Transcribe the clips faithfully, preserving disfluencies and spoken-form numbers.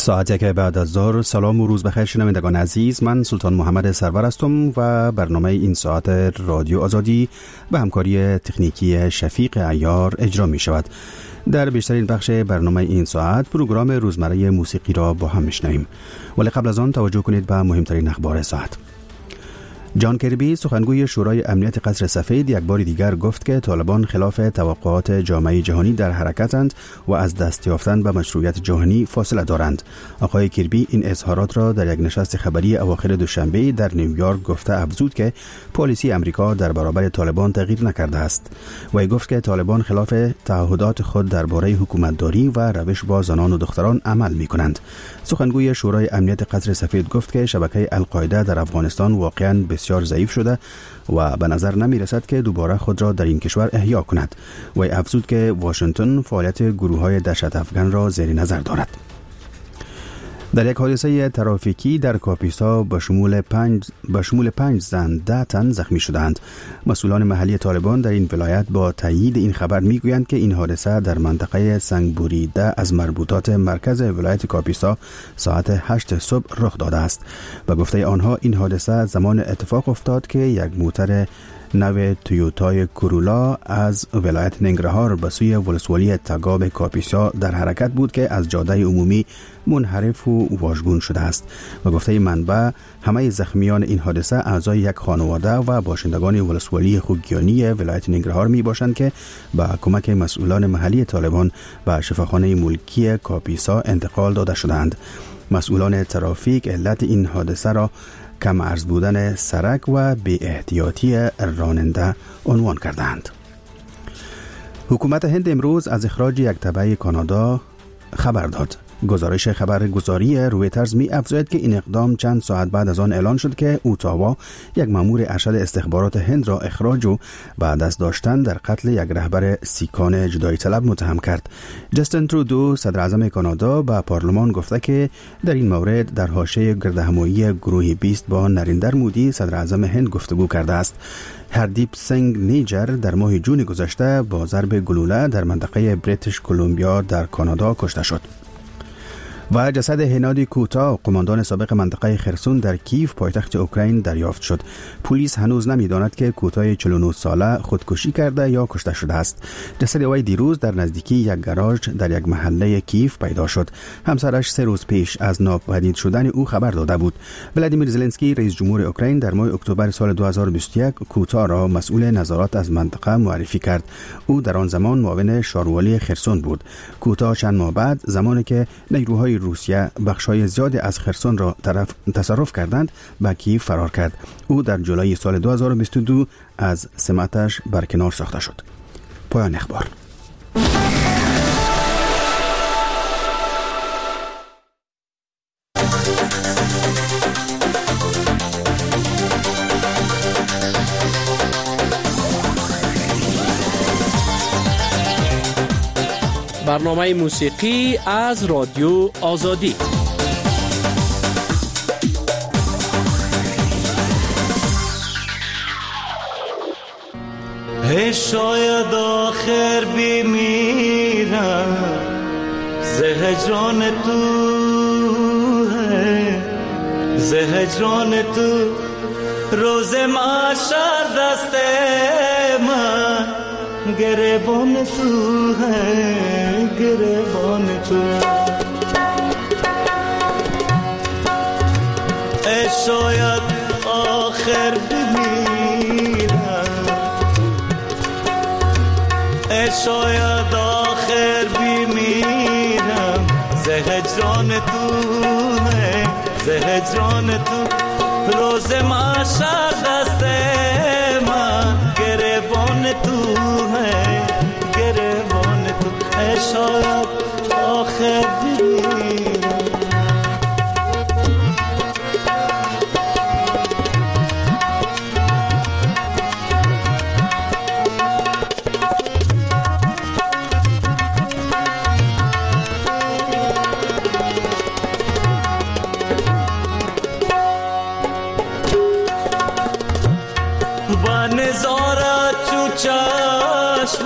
ساعتی که بعد از ظهر. سلام و روز بخیر شنوندگان عزیز، من سلطان محمد سرور هستم و برنامه این ساعت رادیو آزادی به همکاری تکنیکی شفیق عیار اجرا می شود. در بیشترین بخش برنامه این ساعت پروگرام روزمره موسیقی را با هم میشنویم، ولی قبل از آن توجه کنید به مهمترین اخبار ساعت. جان کربی سخنگوی شورای امنیت قصر سفید یک بار دیگر گفت که طالبان خلاف توقعات جامعه جهانی در حرکتند و از دست یافتن به مشروعیت جهانی فاصله دارند. آقای کربی این اظهارات را در یک نشست خبری اواخر دوشنبه در نیویورک گفته افزود که پالیسی امریکا در برابر طالبان تغییر نکرده است. و گفت که طالبان خلاف تعهدات خود درباره حکومتداری و روش با زنان و دختران عمل می‌کنند. سخنگوی شورای امنیت قصر سفید گفت که شبکه القاعده در افغانستان واقعاً بسیار ضعیف شده و به نظر نمی رسد که دوباره خود را در این کشور احیا کند. و افزود که واشنگتن فعالیت گروه‌های دهشت افکن را زیر نظر دارد. در یک حادثه ترافیکی در کاپیسا به شمول پنج به شمول پنج زن ده تن زخمی شدند. مسئولان محلی طالبان در این ولایت با تایید این خبر میگویند که این حادثه در منطقه سنگبوریده از مربوطات مرکز ولایت کاپیسا ساعت هشت صبح رخ داده است. به گفته آنها این حادثه زمان اتفاق افتاد که یک موتر نو تویوتای کورولا از ولایت ننگرهار به سوی ولسوالی تگاب کاپیسا در حرکت بود که از جاده عمومی منحرف و واژگون شده است. و گفته منبع همه زخمیان این حادثه اعضای یک خانواده و باشندگان ولسوالی خوگیانی ولایت ننگرهار می باشند که با کمک مسئولان محلی طالبان به شفاخانه ملکی کاپیسا انتقال داده شدند. مسئولان ترافیک علت این حادثه را کم عرض بودن سرک و بی احتیاطی راننده عنوان کردند. حکومت هند امروز از اخراج یک تبع کانادا خبر داد. گزارش خبرگزاری رویترز می افزاید که این اقدام چند ساعت بعد از آن اعلان شد که اوتاوا یک مأمور ارشد استخبارات هند را اخراج و بعد از داشتن در قتل یک رهبر سیکان جدایی طلب متهم کرد. جستین ترودو صدر اعظم کانادا به پارلمان گفته که در این مورد در حاشیه گردهمایی گروه بیست با نریندر مودی صدر اعظم هند گفتگو کرده است. هردیپ سنگ نیجر در ماه جون گذشته با ضرب گلوله در منطقه بریتیش کلمبیا در کانادا کشته شد. و جسد هنادی کوتا، قماندان سابق منطقه خرسون در کیف پایتخت اوکراین دریافت شد. پلیس هنوز نمی‌داند که کوتای چهل و نه ساله خودکشی کرده یا کشته شده است. جسد وی دیروز در نزدیکی یک گاراژ در یک محله کیف پیدا شد. همسرش سه روز پیش از ناپدید شدن او خبر داده بود. ولادیمیر زلنسکی رئیس جمهور اوکراین در ماه اکتبر سال دو هزار و بیست و یک کوتا را مسئول نظارت از منطقه معرفی کرد. او در آن زمان معاون شاروالی خرسون بود. کوتا چند ماه بعد زمانی که نیروهای روسیه بخشای زیادی از خرسون را طرف تصرف کردند به کیف فرار کرد. او در جولای سال دو هزار و بیست و دو از سمتش برکنار ساخته شد. پایان اخبار. برنامه موسیقی از رادیو آزادی. ای شاید آخر بمیرم ز هجران تو، ز هجران تو روز محشر دست من گریبان تو ہے، گریبان تو. ای شاید آخر بمیرم، ای شاید آخر بمیرم ز هجران تو ہے، ز هجران تو روز محشر دست من گریبان تو ہے، گریبان تو. ای شاید آخر بمیرم.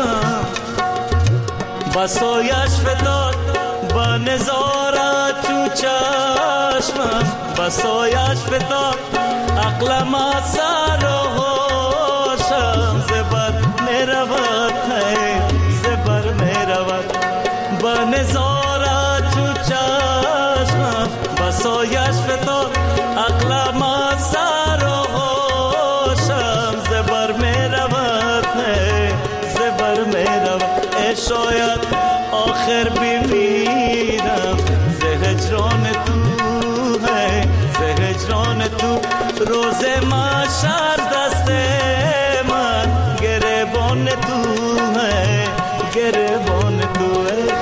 چشمم با سایش فتاد، با نظارت تو چشمم بسایش فتاد عقلم از سر و هوشم زبر می رود زبر می رود به نظاره چو چشمم بسایش فتاد عقلم از سر و هوشم زبر می رود زبر می رود ای شاید آخر بمیرم ز هجران تو ہے ز هجران تو روز محشر دست من گریبان تو ہے گریبان تو ہے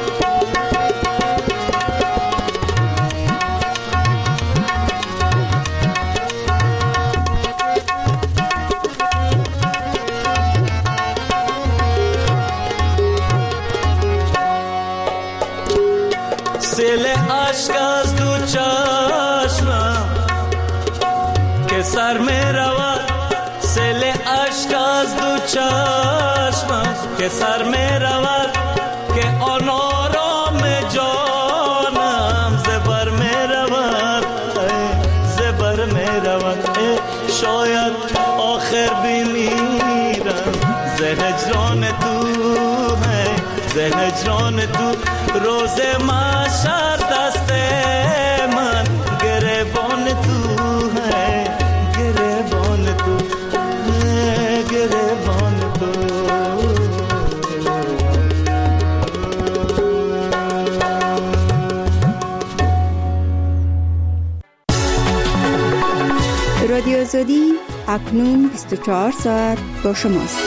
سیل عشق از دو چشمم که سر می رود سیل عشق از دو چشمم که سر می رود که آن آرام جانم زبر می رود زبر می رود شاید آخر بمیرم ز هجران تو ہے ز هجران تو روز محشر دست من گریبان تو ہے گریبان تو ہے گریبان تو رادیو آزادی اکنون بیست و چهار ساعت با شماست.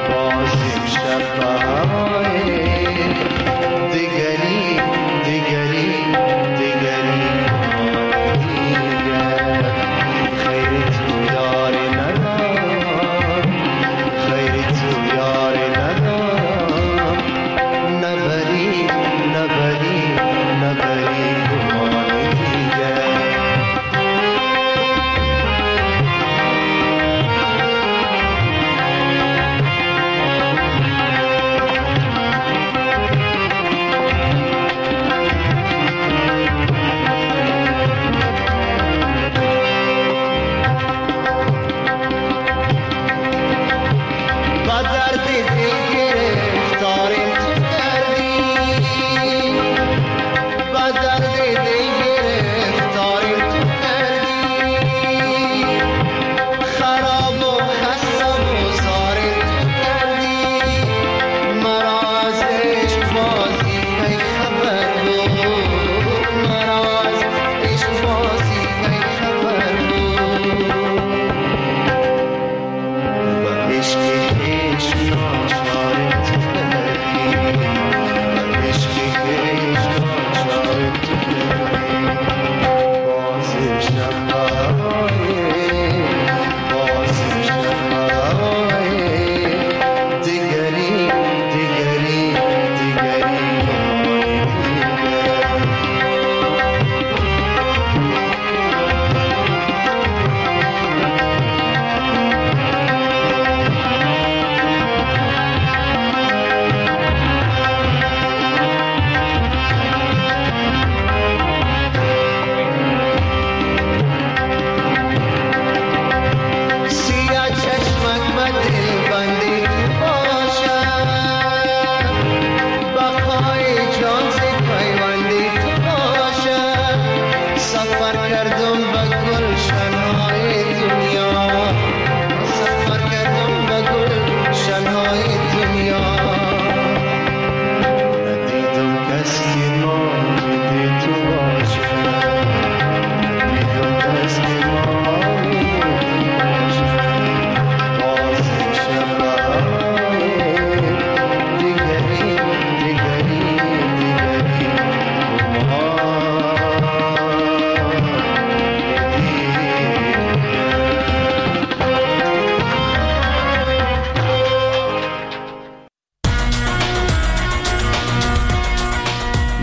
دیگری دیگری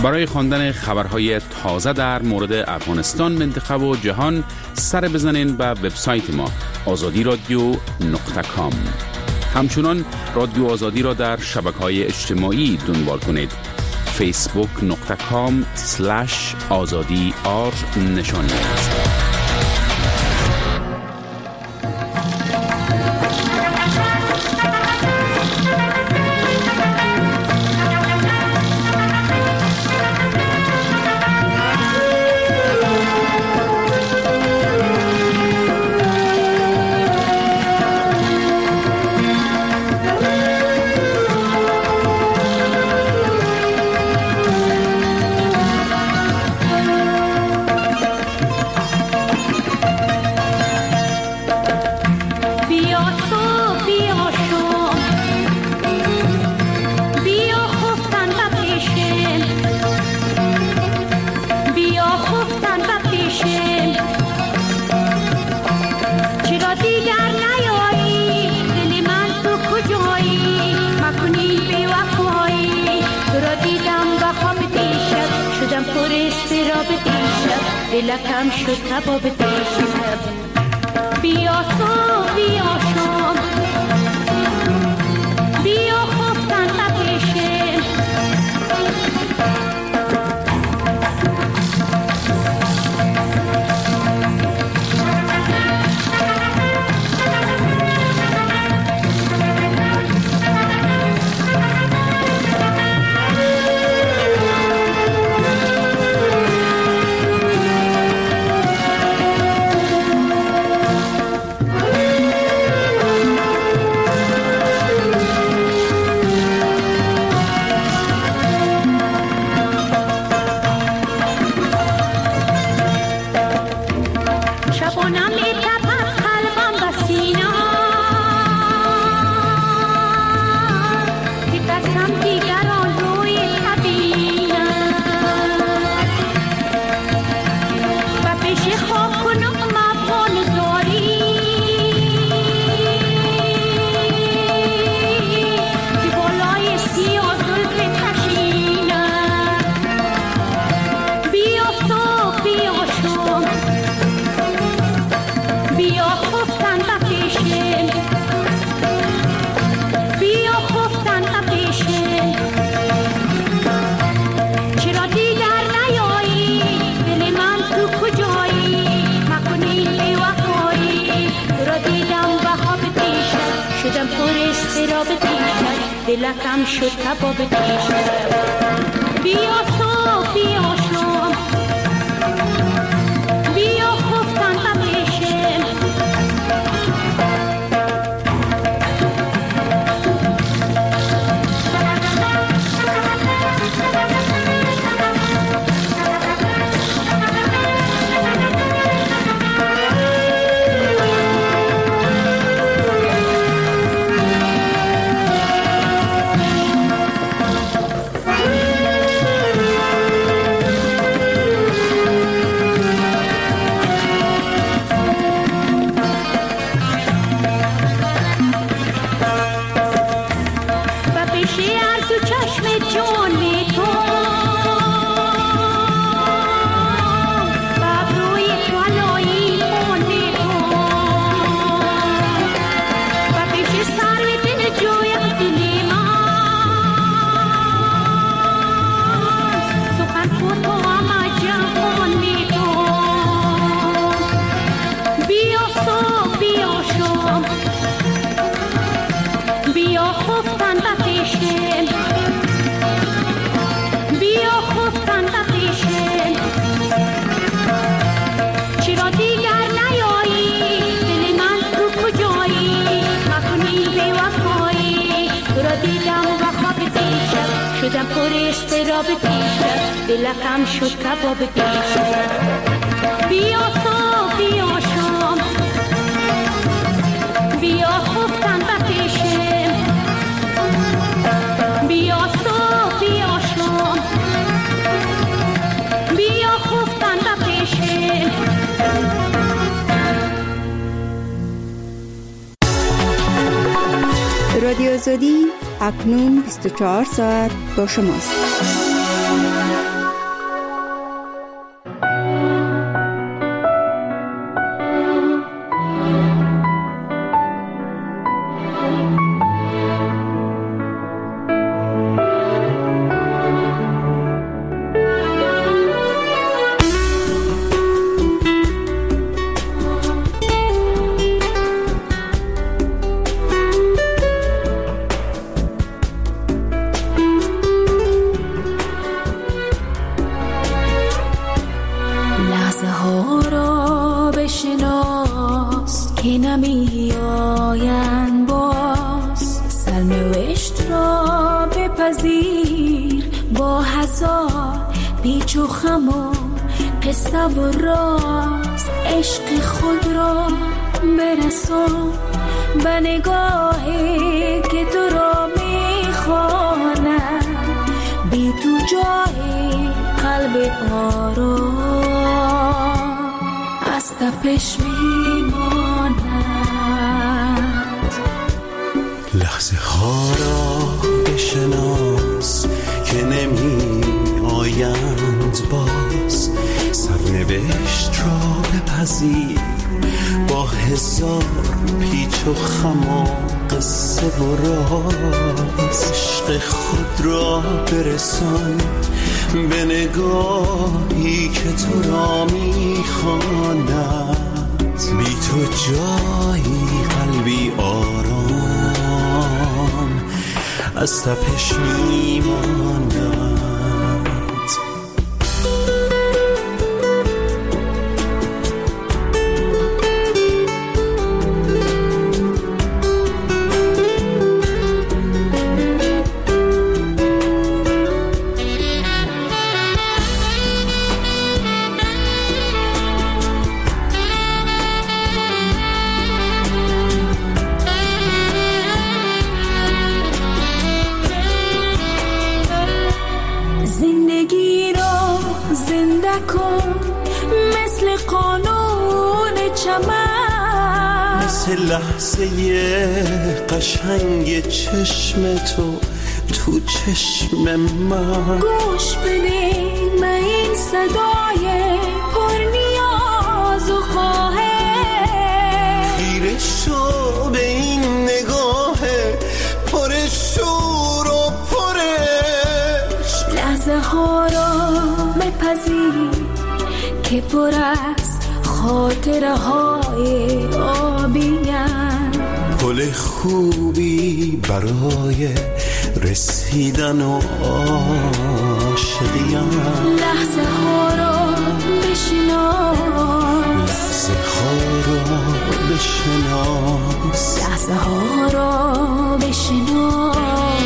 برای خواندن خبرهای تازه در مورد افغانستان، منطقه و جهان سر بزنین به وبسایت ما آزادی رادیو نقطه کام. همچنان رادیو آزادی را در شبکه‌های اجتماعی دنبال کنید. فیسبوک نقطه کام سلش آزادی آر نشانی است. دلکم شد کباب دیشب بیا صبح بیا شام بیا خفتن بپیشم دلکم شد کباب دیشب بیا صبح بیا شام بیا خفتن بپیشم شدم پر استراب دیشب دلکم شد کباب دیشب بیا صبح بیا شام بیا خفتن بپیشم بیا صبح بیا شام بیا خفتن بپیشم. رادیو آزادی اکنون بیست و چهار ساعت با شماست. ها را بشناس که نمی آیند باز، سرنوشت را بپذیر با هزار پیچ و خم و قصه و راز. عشق خود را برسان به نگاهی که تو را میخواند، بی تو جای قلب آرام از تپش میماند. لحظه ها را بشناس که نمی آیند باز، سرنوشت را بپذیر با هزار پیچ و خم و قصه و راز. عشق خود را برسان به نگاهی که تو را میخواند، بی تو جایی قلبی آرام از تپش میماند. لحظه قشنگ چشم تو تو چشم من، گوش بده به این صدای پر نیاز و خواهش، خیره شو به این نگاه پر شور و پرش. لحظه ها را بپذیر که پر است خاطره های آبیم، پل خوبی برای رسیدن و عاشقیم. لحظه ها را بشناس، لحظه ها را بشناس، لحظه ها را بشناس.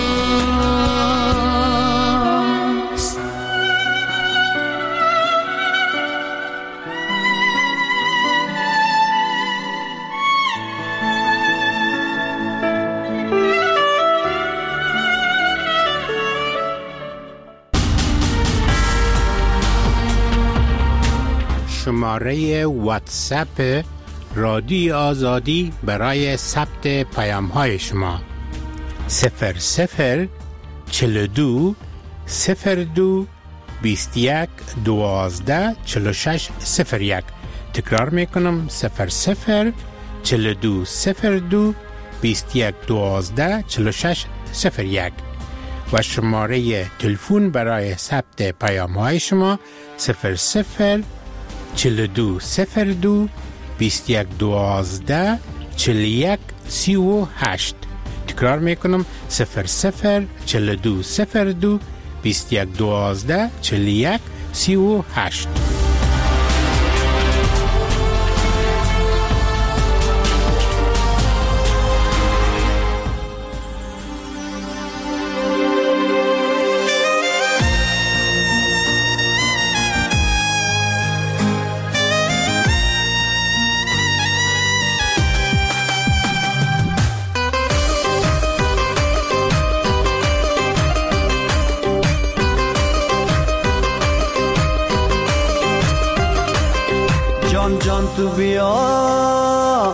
شماره واتساپ رادیو آزادی برای ثبت پیام های شما صفر صفر چل دو صفر دو بیست یک دوازده چل شش صفر یک. تکرار میکنم صفر صفر چل دو صفر دو بیست یک دوازده چل شش صفر یک و شماره تلفن برای ثبت پیام های شما صفر صفر چل دو صفر دو بیست یک دوازده چل یک سی و هشت. تکرار میکنم صفر صفر چل دو صفر دو بیست یک دوازده چل یک سی و هشت. جان تو بیا،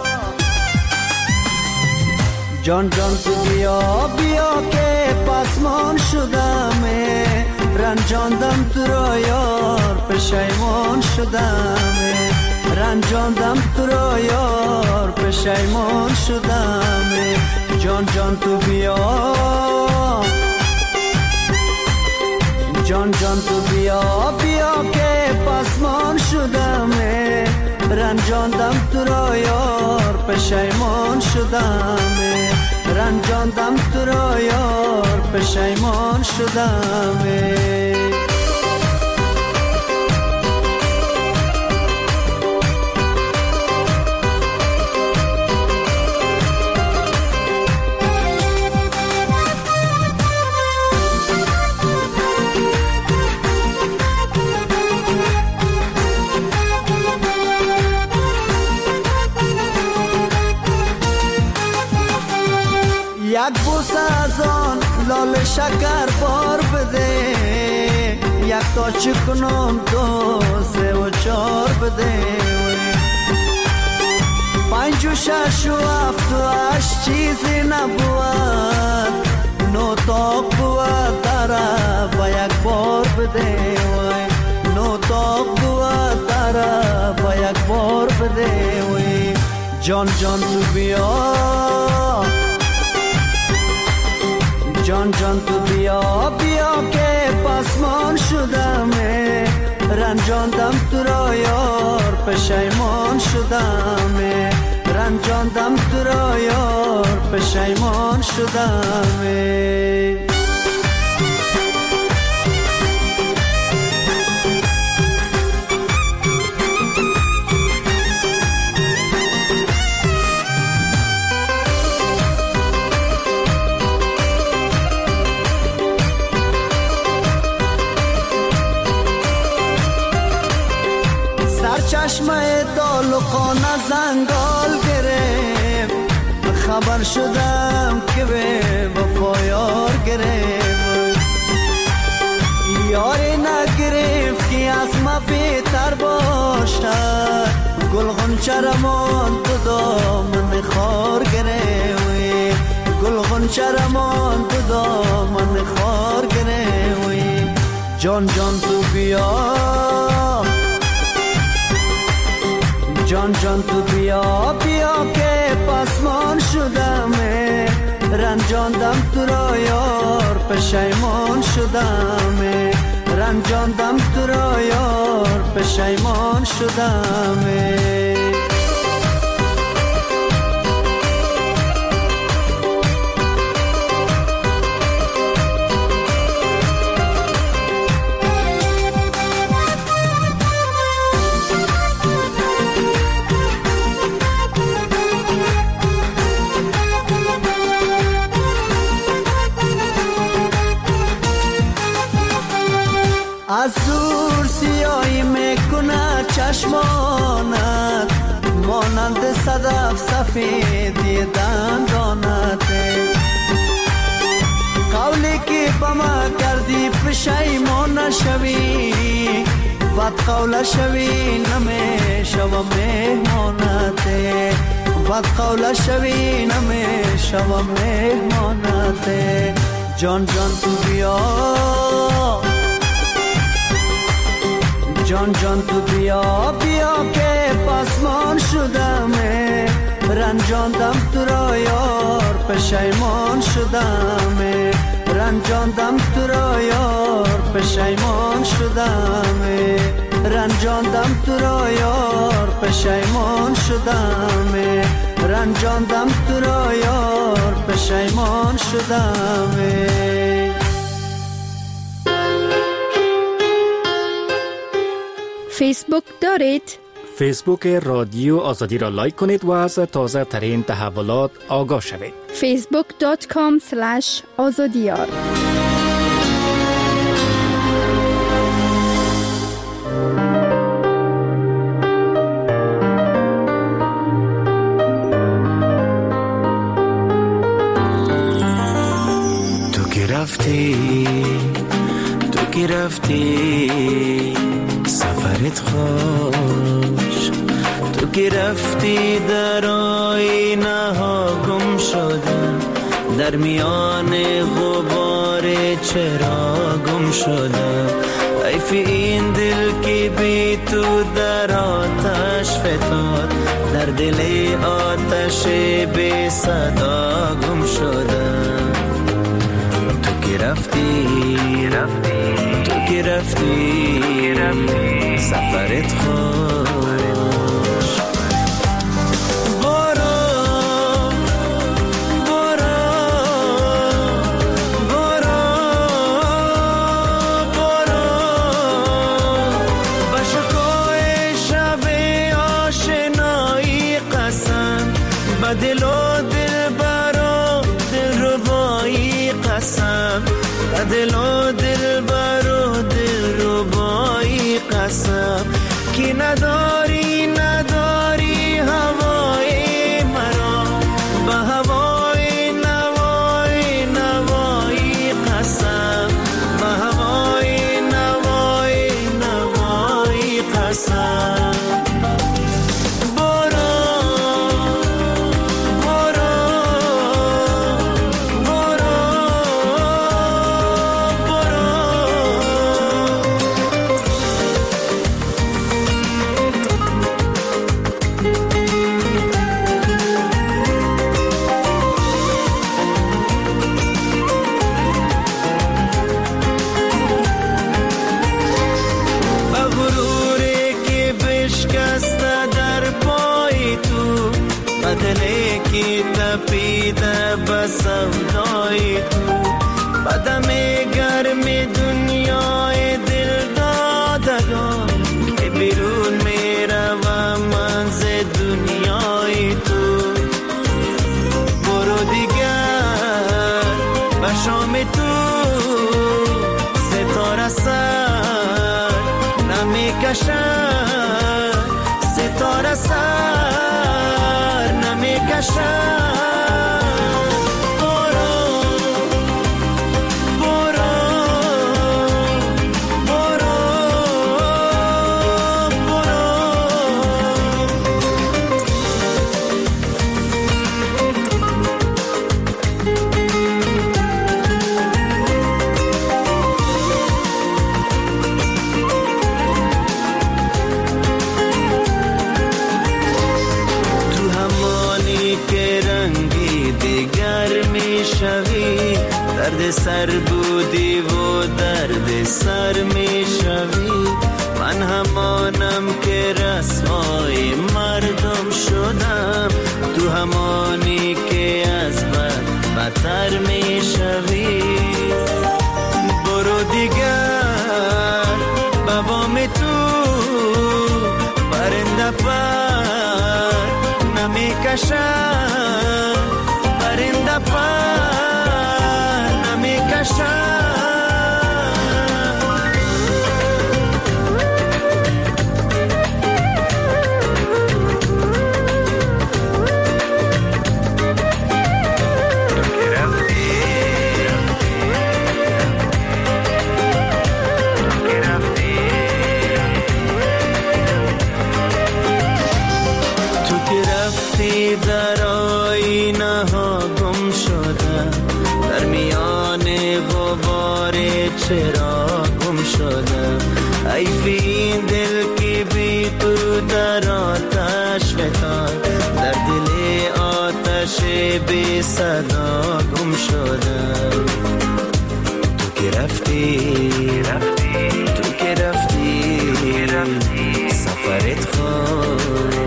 جان جان تو بیا بیا که پسمان شدم، رنجاندم تو را یار پشیمان شدم، رنجاندم تو را یار پشیمان شدم. جان جان تو بیا، جان جان تو بیا بیا که پسمان شدم، رنجاندم تو را یار پشیمان شدم، رنجاندم تو را یار پشیمان شدم. قرص از آن لال شکر بار بده، یک تا چکنم دو سه و چار بده، پنج و شش و هفت و هشت چیزی نبود، نو تاق بود داره با یک بار بده، نو تاق بود داره با یک بار بده. جان جان تو بیا، جان جان تو بیا بیا که پسمان شدمه، رنجاندم تو را یار پشیمان شدمه، رنجاندم تو را یار پشیمان شدمه. چشمه دال و خانه زنگال گرفت، خبر شدم که به وفا یار گرفت، یاری نگرفت که از ما بهتر باشد، گل غنچه رمان تو دامن خار گرفت، گل غنچه رمان تو دامن خار گرفت. جان جان تو بیا، جان جان تو بیا بیا که پسمان شدمه، رنجاندم تو را یار پشیمان شدمه، رنجاندم تو را یار پشیمان شدمه. از دور سیاهی میکنه چشمانت، مانند صدف سفیدی دندانت، قولی که با ما کردی پشیمان نشوی، بد قول شوی نمیشوم مهمانت، بد قول شوی نمیشوم مهمانت. جان جان تو بیا، جان جان تو بیا بیا که پسمان شدمه، رنجاندم تو را یار پشیمان شدمه، رنجاندم تو را یار پشیمان شدمه، رنجاندم تو را یار پشیمان شدمه، رنجاندم تو را یار پشیمان شدمه. فیسبوک دارید؟ فیسبوک رادیو آزادی را لایک کنید و از تازه ترین تحولات آگاه شوید. فیسبوک دات کام اسلش آزادیار. تو که رفتی، تو که رفتی سفرت خوش، تو که رفتی در آینه ها گم شدم، در میان غبار چرا گم شدم، حیف این دل که بی تو در آتش فتاد، در دل آتش بی صدا گم شدم. تو که رفتی، رفتی تو که رفتی، رفتی سفرت خوش. برو برو برو برو با شکوه شب آشنایی قسم، با دل و دل برو دل ربایی قسم، با دل و دل برو دل ربایی قسم، که نداری نداری هوای مرا، با هوای نوای شیفتگان که بیرون میروم من ز دنیای تو. برو دیگر به شام تو ستاره سر نمیکشد، ستاره سر نمیکشد. درد سر بودی و درد سر می شوی. من همانم که رسوای مردم شدم، تو همانی که از بد بدتر می شوی. برو دیگر بابام تو پرنده پر نمی کشد، پرنده پر در آینه ها گم شده، در میان غبار چرا گم شده. حیف این دل که بی تو در آتش فتاد، در دل آتش بی صدا گم شده. تو که رفتی تو که رفتی سفرت خوش.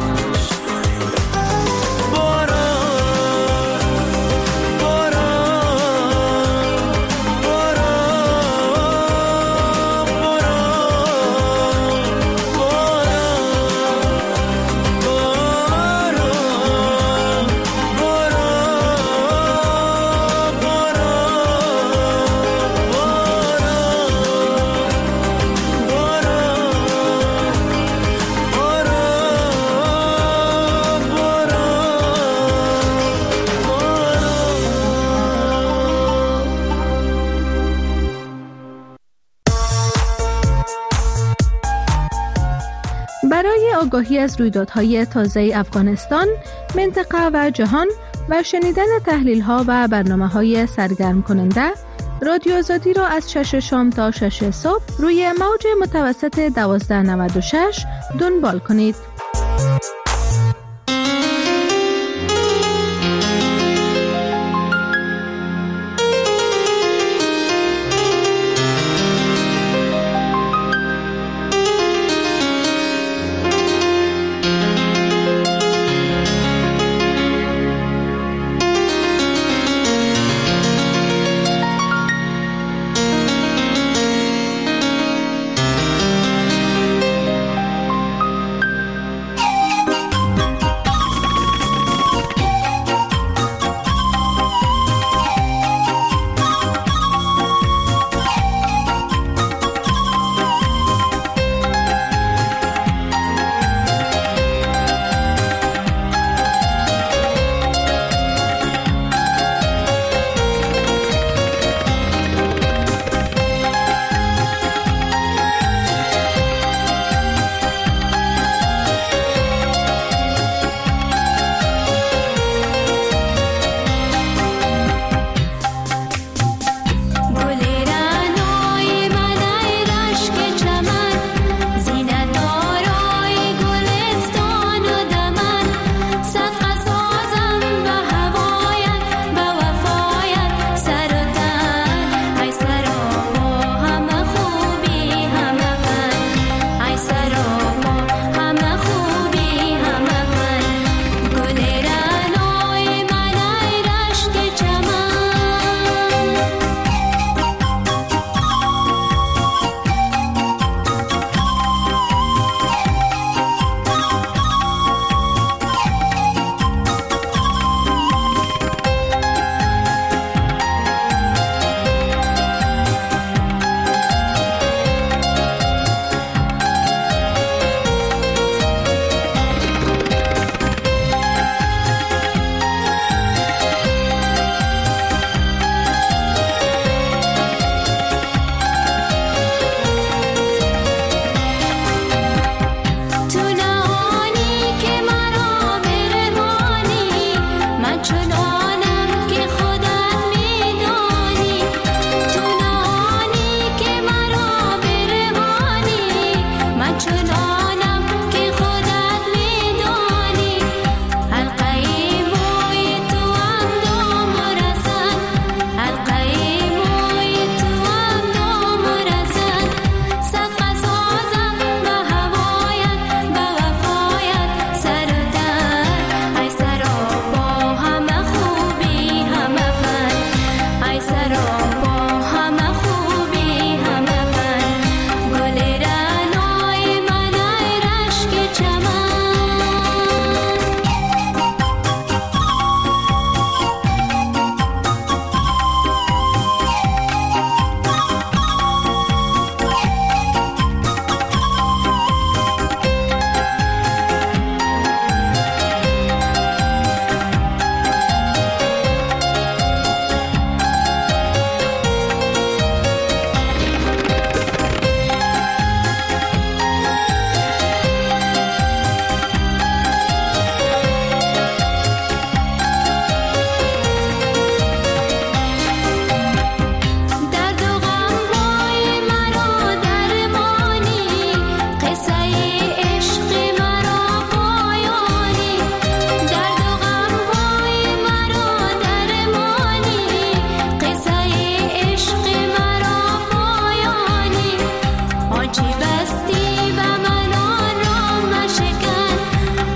برای آگاهی از رویدادهای تازه افغانستان، منطقه و جهان و شنیدن تحلیل‌ها و برنامه‌های سرگرم کننده، رادیو آزادی را از شش شام تا شش صبح روی موج متوسط دوازده نود و شش دنبال کنید.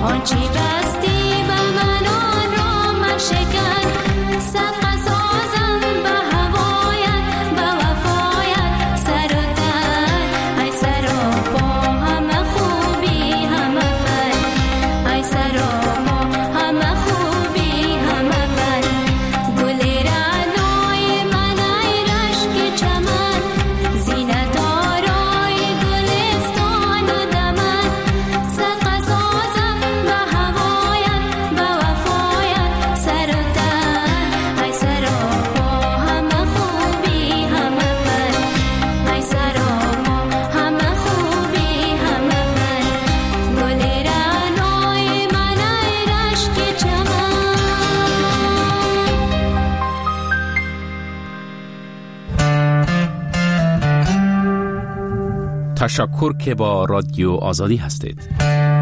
آنچه بستی به من آن را مشکن صدقه سازم به هوایت به وفایت سر و تن ای سر و پا همه خوبی همه فن ای سر و پا همه خوبی همه فن گل رعنای من ای رشک چمن زینت آرای گلستان و دمن صدقه سازم به هوایت به وفایت سر و تن ای سر و پا همه خوبی همه فن ای سر و پا همه خوبی همه فن گل رعنای من ای رشک چمن. تشکر که با رادیو آزادی هستید.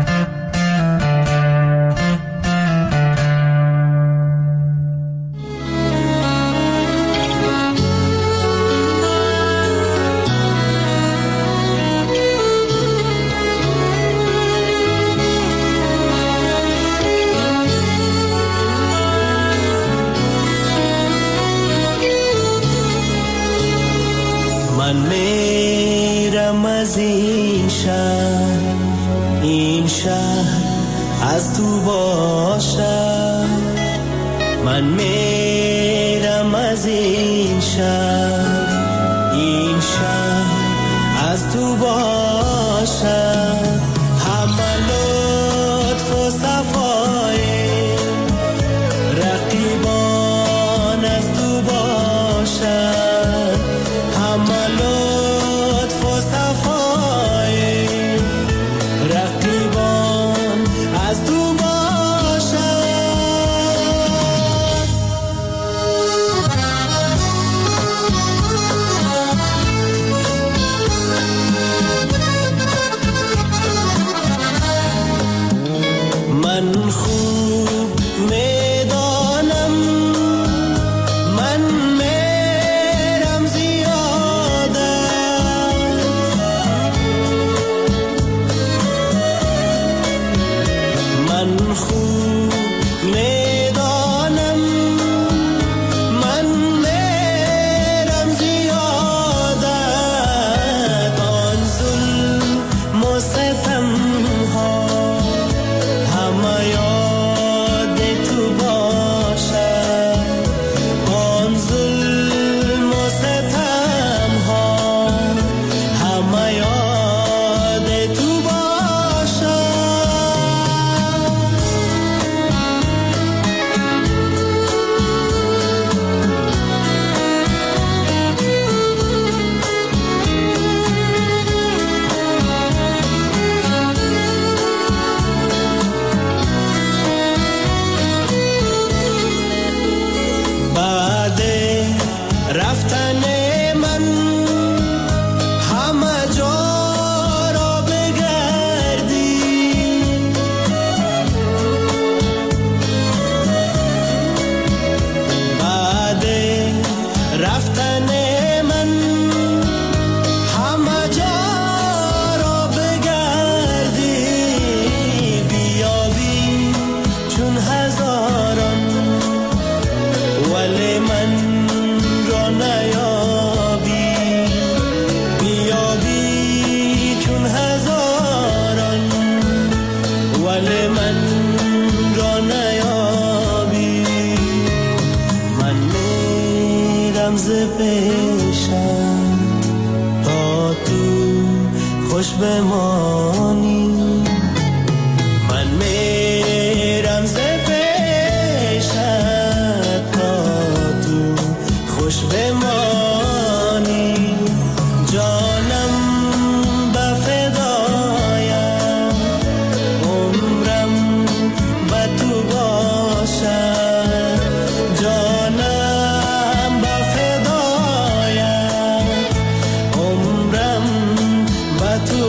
من میرم از این شهر، این شهر از تو باشم. من میرم از این شهر، این شهر از تو باشم. همه لطف و صفای رقیبان از تو باشم. همه لطف و صفای رقیبان از تو باشم. من خوب میدانم من میرم زیاده. من خوب میدانم من میرم زیاده. آن ظلم و ستم ها همه یاد تو باشد. آن ظلم و ستم ها همه یاد تو باشد. بعد رفتن من همه جا را بگردی. بعد رفتن من همه جا را بگردی. بیابی چون هزاران ولی من را نیابی. بیابی چون هزاران ولی من را نیابی. من میرم ز پیشم تا تو خوش بمانی. من میرم ز پیشت تا تو خوش بمانی. جانم به فدایم عمرم به تو باشد. جانم به فدایم عمرم به تو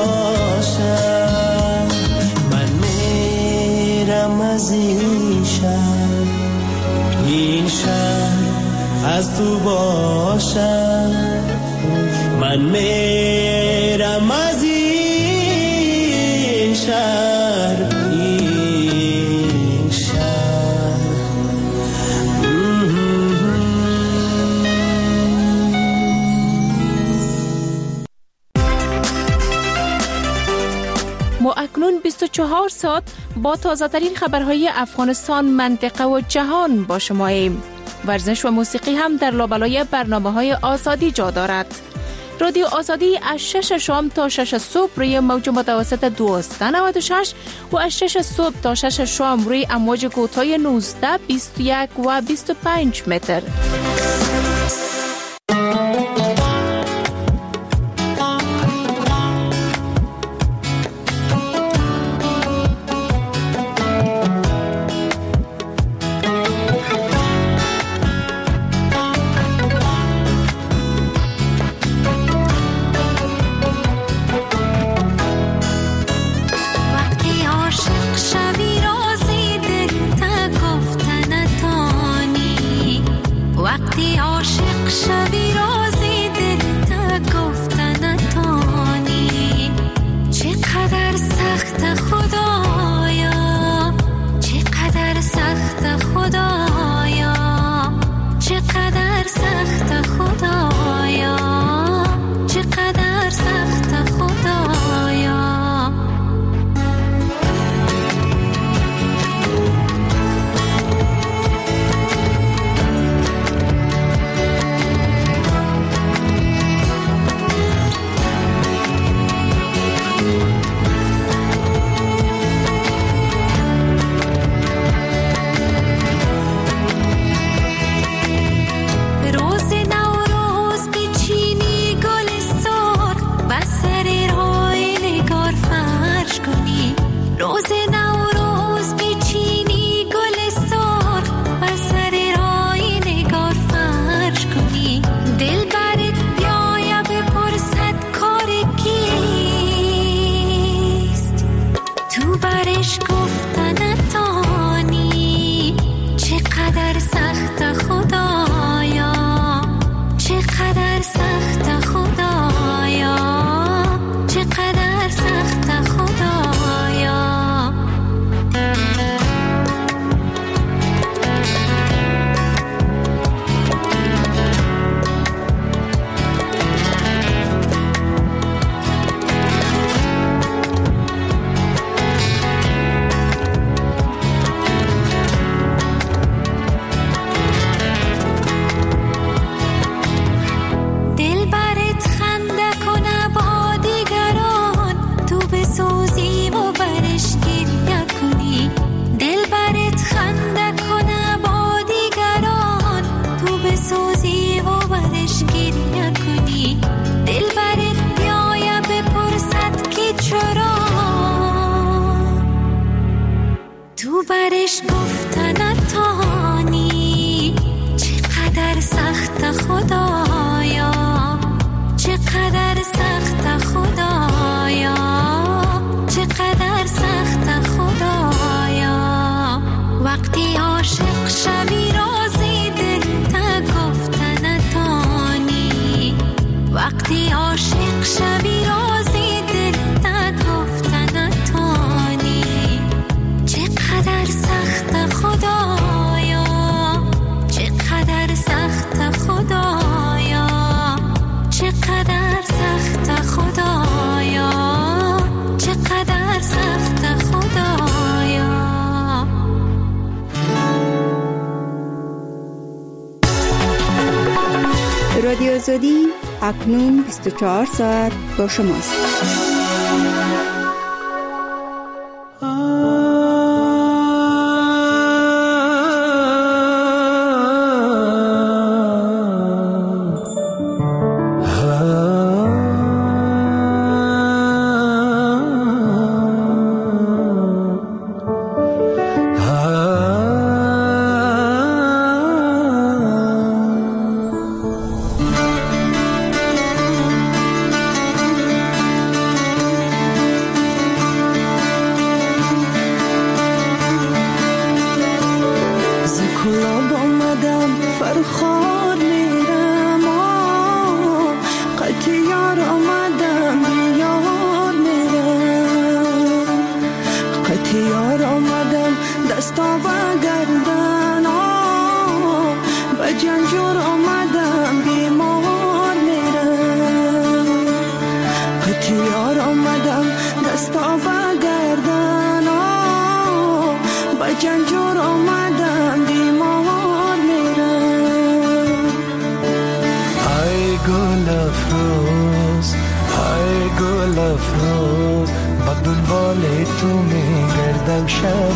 باشد. من میرم از این شهر، این شهر از تو باشم. من میرم از این شهر، این ما اکنون بیست و چهار ساعت با تازه ترین خبرهای افغانستان، منطقه و جهان با شماییم. ورزش و موسیقی هم در لابلای برنامه‌های آزادی جا دارد. رادیو آزادی از شش شام تا شش صبح روی موج متوسط دویست و نود و شش و از شش صبح تا شش شام روی امواج کوتاه نوزده، بیست و یک و بیست و پنج متر. برش گفتن تانی چقدر سخت خدایا، چقدر سخت خدایا، چقدر سخت خدایا. وقتی عاشق شوی رازی دل تا گفتن تانی، وقتی عاشق شوی رازی دل تا گفتن تانی. چقدر سخت خدایا، چقدر سخت خدایا، چقدر سخت خدایا، چقدر سخت خدایا. رادیو آزادی اکنون بیست و چهار ساعت با شماست. دستا بگردن با جنجور آمدن بیمار میرن. ای گل افروز ای گل افروز با دنبال تو میگردم شب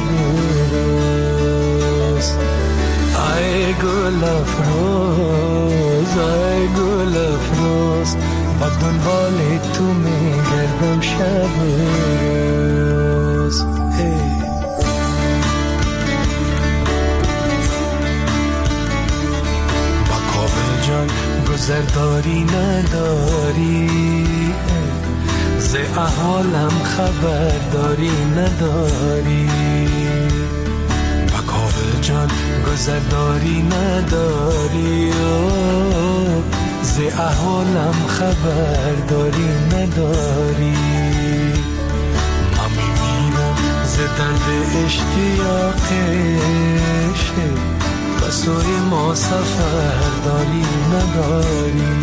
روز. ای گل افروز ای گل افروز با دنبال تو میگردم شب روز. با کابل جان گذر داری نداری، ز احوالم خبر داری نداری. با کابل جان گذر داری نداری، ز احوالم خبر داری نداری. من میمیرم ز درد اشتیاقش، به سوی ما سفر داری نداری.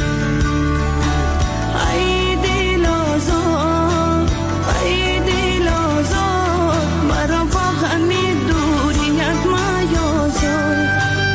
ای دل آزاد ای دل آزاد مرا با همین دوریت میازاد.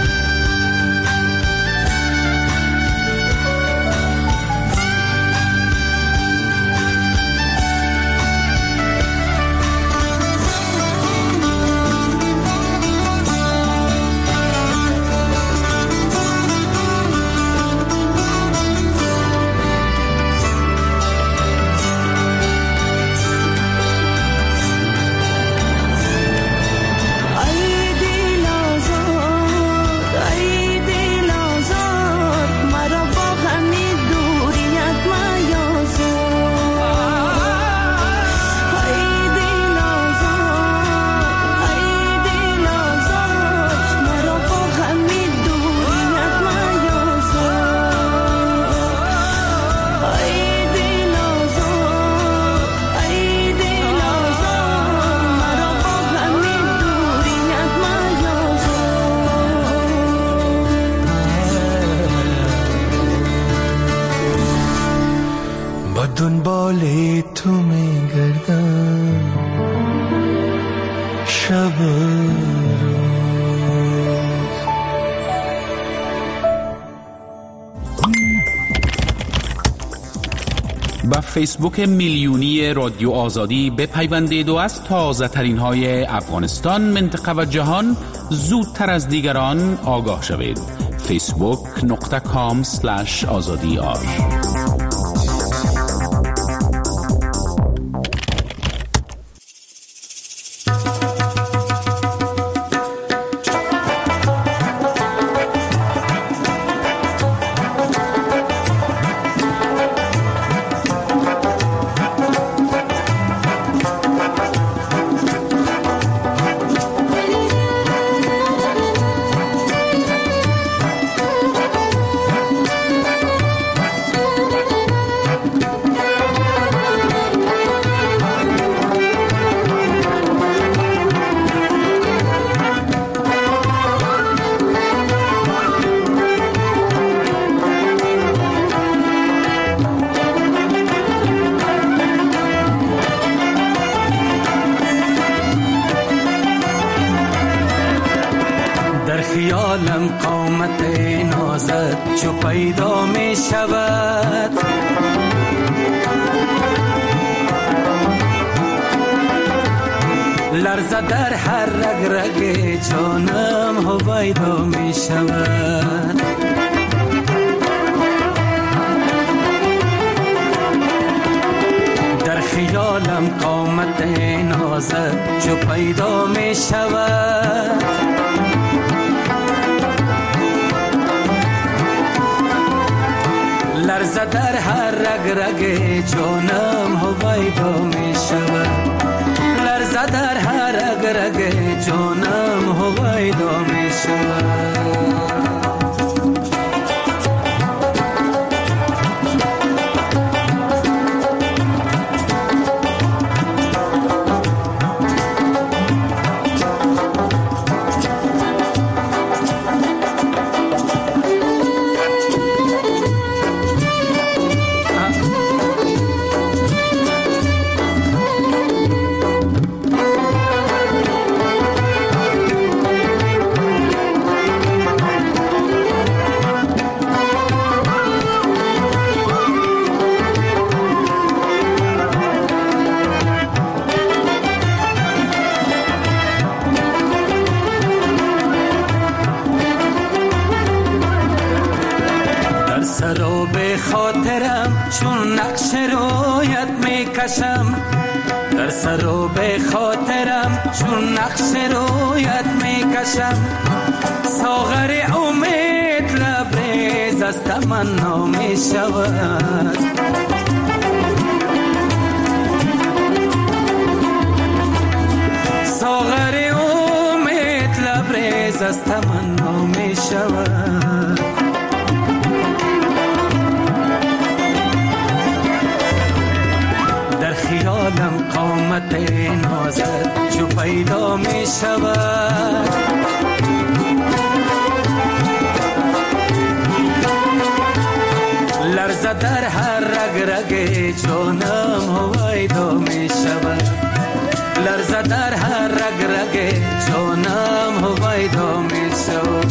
دنبال تو میگردم شب روز. با فیسبوک میلیونی رادیو آزادی بپیوندید و از تازه ترین های افغانستان، منطقه و جهان زودتر از دیگران آگاه شوید. فیسبوک نقطه کام سلش آزادی آر. خیالم قامت نازت چو پیدا می شود، لرزه در هر رگ رگ جانم هویدا می شود. در خیالم قامت نازت چو پیدا می شود، لرزه در هر رگ رگ جانم هویدا می شود، لرزه در هر رگ رگ جانم هویدا می شود. کشم، در سر و به خاطرم چون نقش رویت می کشم. ساغر امید لبریز از تمنا می شود، ساغر امید لبریز از تمنا می شود. در خیالم قامت نازت جو پیدا می شود، لرزه در هر رگ رگ جانم هویدا می شود، لرزه در هر رگ رگ جانم هویدا می شود.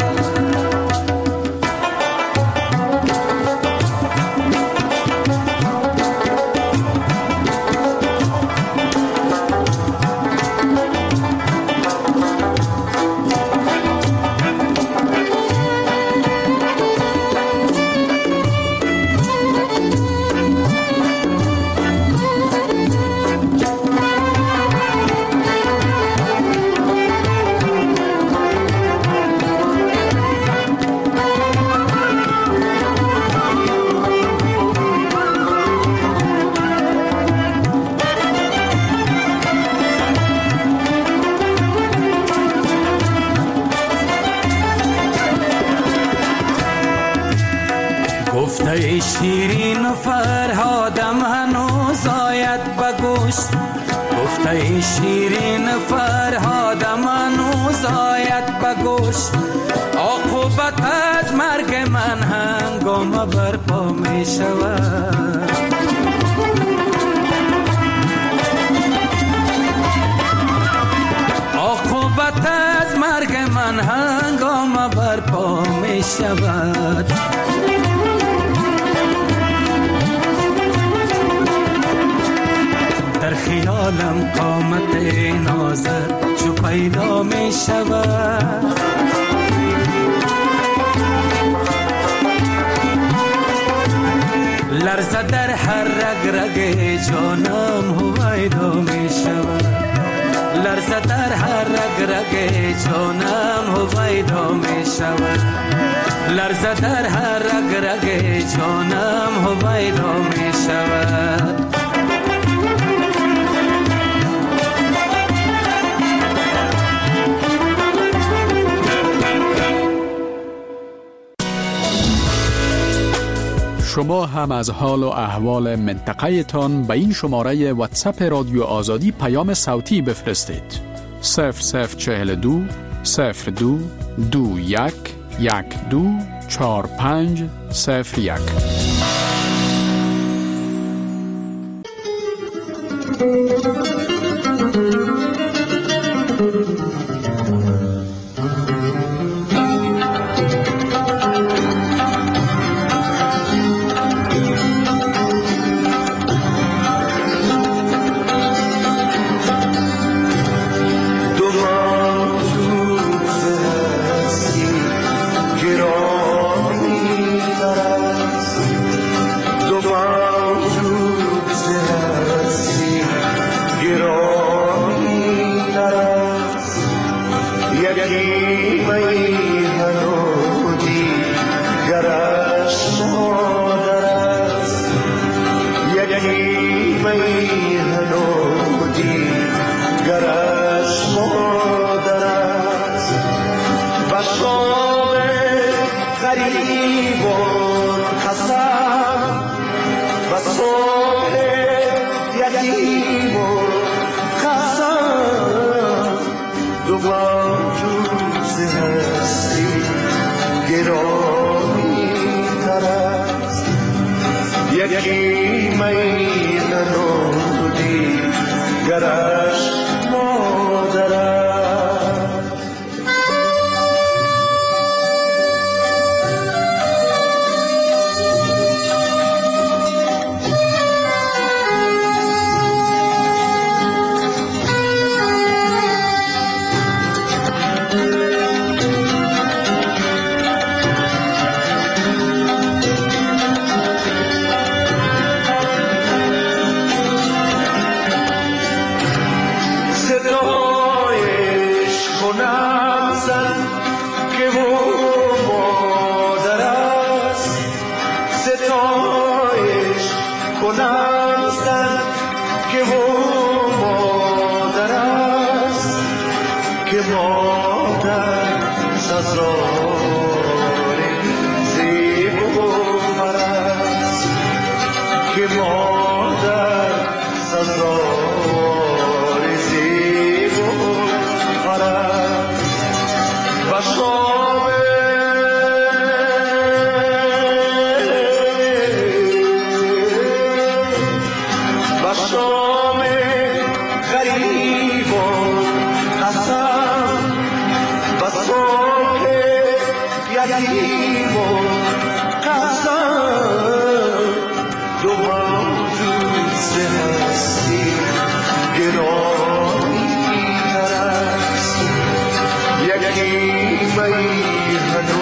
گفته شیرین و فرهادم هنوز آید به گوش، گفته شیرین و فرهادم هنوز آید به گوش. عاقبت از مرگ من هنگام برپا می شود، عاقبت از مرگ من هنگام برپا می شود. در خیالم قامت نازت جو پیدا می شود، لرزه در هر رگ رگ جانم هویدا می شود، لرزه در هر رگ رگ جانم هویدا می شود، لرزه در هر رگ رگ جانم هویدا می شود. شما هم از حال و احوال منطقه تان به این شماره واتساپ رادیو آزادی پیام صوتی بفرستید. صفر صفر چهل دو صفر دو دو یک یک دو چار پنج صفر یک. Get که او مادر است که مادر سزار زیب و فرست که مادر سزار زیب و فرست و شام و شام غریبان قسم و صبح یتیمان قسم دو موجود سه هستی گرامی ترست یکی میهن و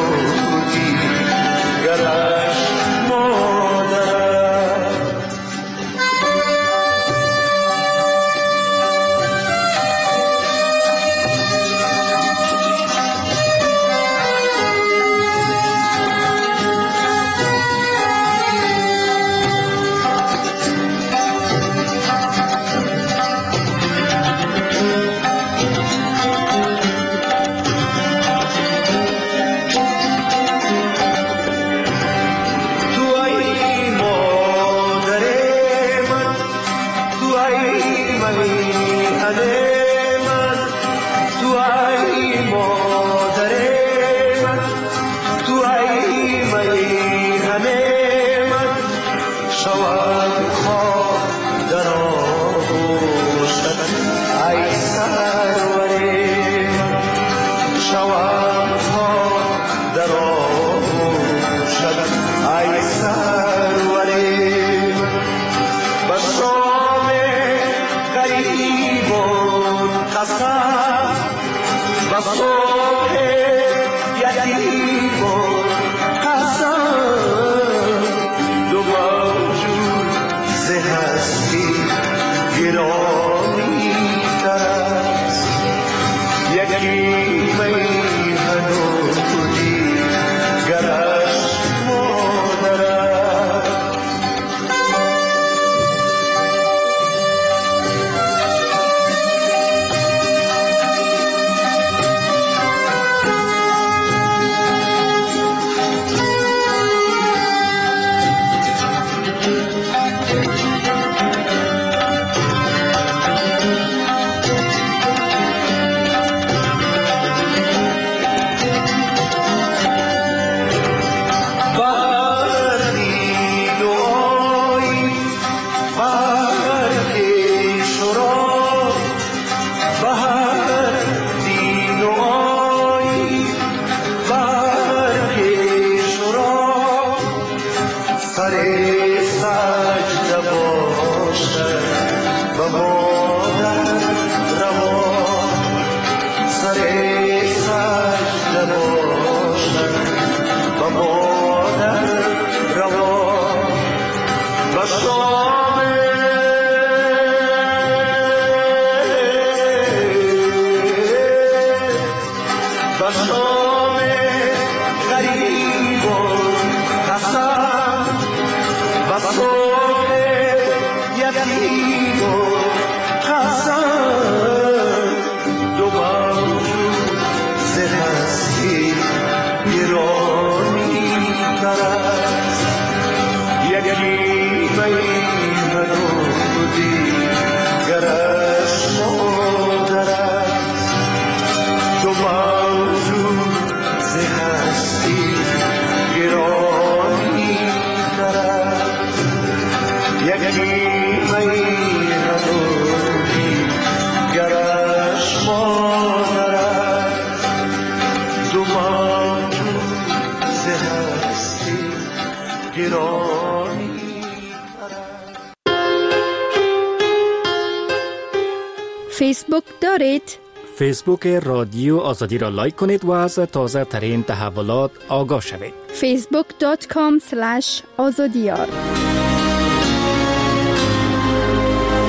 دیگرش مادر فیسبوک دارید؟ فیسبوک رادیو آزادی را لایک کنید و از تازه ترین تحولات آگاه شوید. فیسبوک دات کام سلش آزادیار